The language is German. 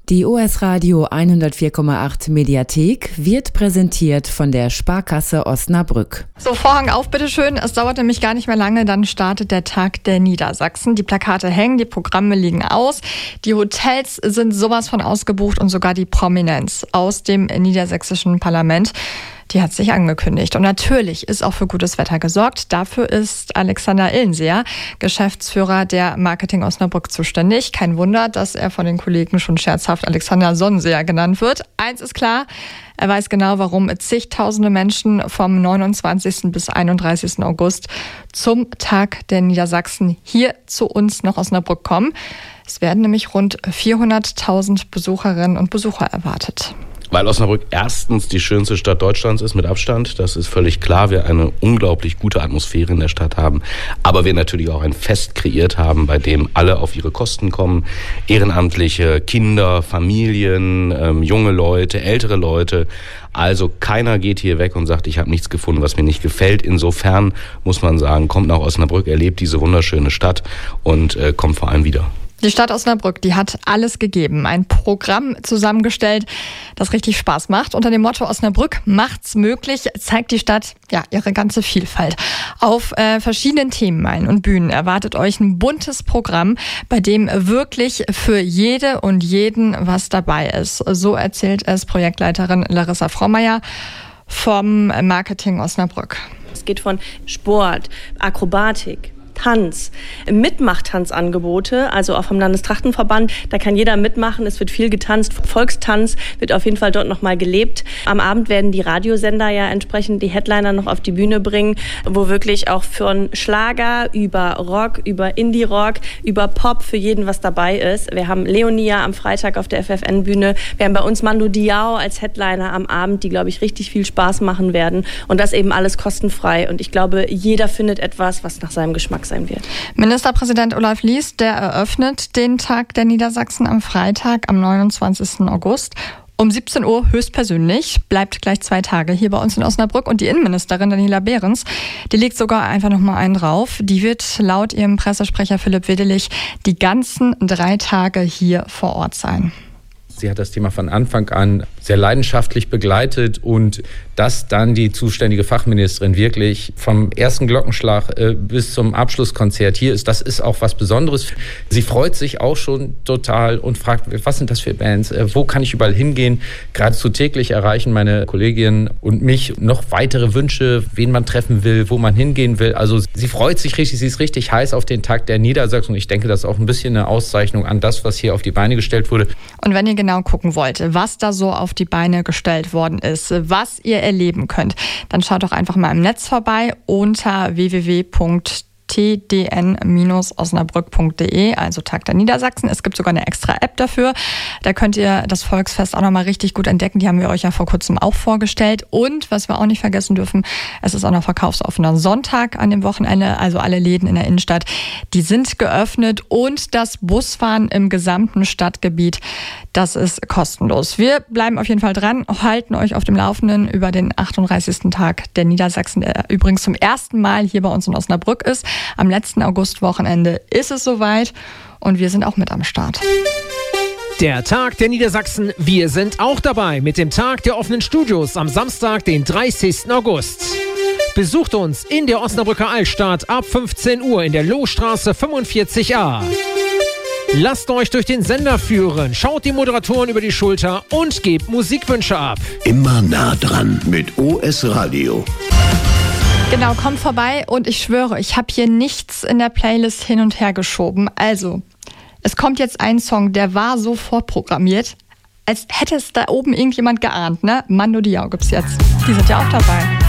Die OS Radio 104,8 Mediathek wird präsentiert von der Sparkasse Osnabrück. So, Vorhang auf, bitteschön. Es dauert nämlich gar nicht mehr lange, dann startet der Tag der Niedersachsen. Die Plakate hängen, die Programme liegen aus. Die Hotels sind sowas von ausgebucht und sogar die Prominenz aus dem niedersächsischen Parlament. Die hat sich angekündigt. Und natürlich ist auch für gutes Wetter gesorgt. Dafür ist Alexander Illenseer, Geschäftsführer der Marketing Osnabrück, zuständig. Kein Wunder, dass er von den Kollegen schon scherzhaft Alexander Sonnenseer genannt wird. Eins ist klar, er weiß genau, warum zigtausende Menschen vom 29. bis 31. August zum Tag der Niedersachsen hier zu uns nach Osnabrück kommen. Es werden nämlich rund 400.000 Besucherinnen und Besucher erwartet. Weil Osnabrück erstens die schönste Stadt Deutschlands ist mit Abstand, das ist völlig klar. Wir eine unglaublich gute Atmosphäre in der Stadt haben, aber wir natürlich auch ein Fest kreiert haben, bei dem alle auf ihre Kosten kommen. Ehrenamtliche, Kinder, Familien, junge Leute, ältere Leute. Also keiner geht hier weg und sagt, ich habe nichts gefunden, was mir nicht gefällt. Insofern muss man sagen, kommt nach Osnabrück, erlebt diese wunderschöne Stadt und kommt vor allem wieder. Die Stadt Osnabrück, die hat alles gegeben. Ein Programm zusammengestellt, das richtig Spaß macht. Unter dem Motto Osnabrück macht's möglich, zeigt die Stadt ihre ganze Vielfalt. Auf verschiedenen Themen und Bühnen erwartet euch ein buntes Programm, bei dem wirklich für jede und jeden was dabei ist. So erzählt es Projektleiterin Larissa Frommeier vom Marketing Osnabrück. Es geht von Sport, Akrobatik, Tanz, Mitmachtanzangebote, also auch vom Landestrachtenverband. Da kann jeder mitmachen, es wird viel getanzt. Volkstanz wird auf jeden Fall dort nochmal gelebt. Am Abend werden die Radiosender ja entsprechend die Headliner noch auf die Bühne bringen, wo wirklich auch von Schlager über Rock, über Indie-Rock, über Pop für jeden was dabei ist. Wir haben Leonia am Freitag auf der FFN-Bühne. Wir haben bei uns Mando Diao als Headliner am Abend, die, glaube ich, richtig viel Spaß machen werden. Und das eben alles kostenfrei. Und ich glaube, jeder findet etwas, was nach seinem Geschmack sein wird. Ministerpräsident Olaf Lies, der eröffnet den Tag der Niedersachsen am Freitag, am 29. August. Um 17 Uhr höchstpersönlich, bleibt gleich 2 Tage hier bei uns in Osnabrück. Und die Innenministerin Daniela Behrens, die legt sogar einfach nochmal einen drauf. Die wird laut ihrem Pressesprecher Philipp Wedelich die ganzen 3 Tage hier vor Ort sein. Sie hat das Thema von Anfang an sehr leidenschaftlich begleitet und dass dann die zuständige Fachministerin wirklich vom ersten Glockenschlag bis zum Abschlusskonzert hier ist, das ist auch was Besonderes. Sie freut sich auch schon total und fragt, was sind das für Bands, wo kann ich überall hingehen? Geradezu täglich erreichen meine Kolleginnen und mich noch weitere Wünsche, wen man treffen will, wo man hingehen will. Also sie freut sich richtig, sie ist richtig heiß auf den Tag der Niedersachsen und ich denke, das ist auch ein bisschen eine Auszeichnung an das, was hier auf die Beine gestellt wurde. Und wenn ihr genau gucken wollt, was da so auf die Beine gestellt worden ist, was ihr erleben könnt, dann schaut doch einfach mal im Netz vorbei unter www.tdn-osnabrück.de, also Tag der Niedersachsen. Es gibt sogar eine extra App dafür. Da könnt ihr das Volksfest auch nochmal richtig gut entdecken. Die haben wir euch ja vor kurzem auch vorgestellt. Und was wir auch nicht vergessen dürfen, es ist auch noch verkaufsoffener Sonntag an dem Wochenende. Also alle Läden in der Innenstadt, die sind geöffnet und das Busfahren im gesamten Stadtgebiet, das ist kostenlos. Wir bleiben auf jeden Fall dran, halten euch auf dem Laufenden über den 38. Tag der Niedersachsen, der übrigens zum ersten Mal hier bei uns in Osnabrück ist. Am letzten Augustwochenende ist es soweit und wir sind auch mit am Start. Der Tag der Niedersachsen, wir sind auch dabei mit dem Tag der offenen Studios am Samstag, den 30. August. Besucht uns in der Osnabrücker Altstadt ab 15 Uhr in der Lohstraße 45a. Lasst euch durch den Sender führen, schaut die Moderatoren über die Schulter und gebt Musikwünsche ab. Immer nah dran mit OS Radio. Genau, kommt vorbei und ich schwöre, ich habe hier nichts in der Playlist hin und her geschoben. Also, es kommt jetzt ein Song, der war so vorprogrammiert, als hätte es da oben irgendjemand geahnt, ne? Mando Diao gibt's jetzt. Die sind ja auch dabei.